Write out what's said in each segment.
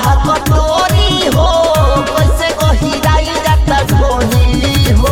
कटोरी हो कैसे गहिराई जाता ढोली हो।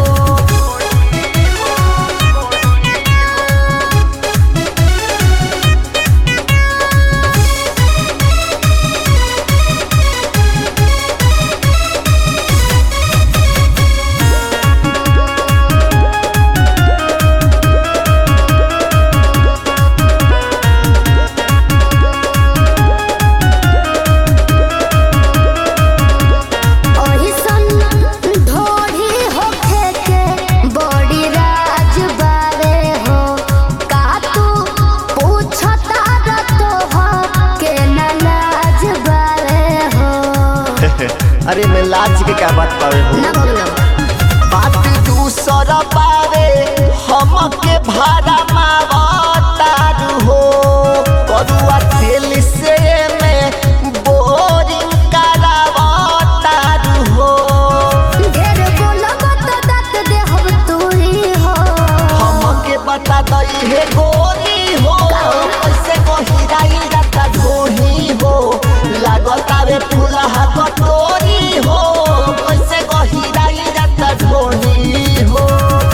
अरे मैं लाज के क्या बात पावे हो ना भगलो बात दूसरा पावे हमके भाड़ा मावतारू हो करुआ तेल से में बोरिंग करावतारू हो। ढेर बोलब तो दत देहब तूही हो हमके बता दई है गोरी हो कैसे गहिराई जाता ढोली हो लागता रे फूलहा कटोरी हो कैसे गहिराई जाता ढोली हो।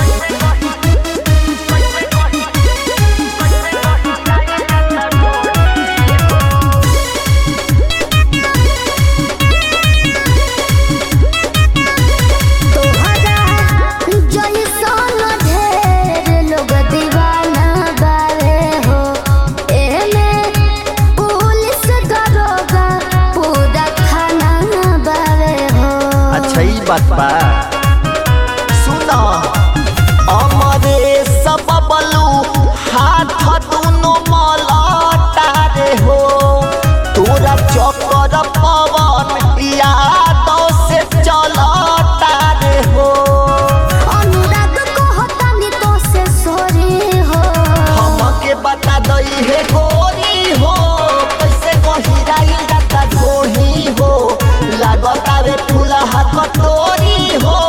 बात बा सुना अमरे सब बलू हाथ दुनो मलटा रे हो तोरा चक्कर पवन यादों से चलता रे हो। अनुराग कहतानी तो से सोरी हो हमके बता दई है गोरी हो कैसे गहिराई जाता ढोली हो लागता रे फूलहा कटोरी हो।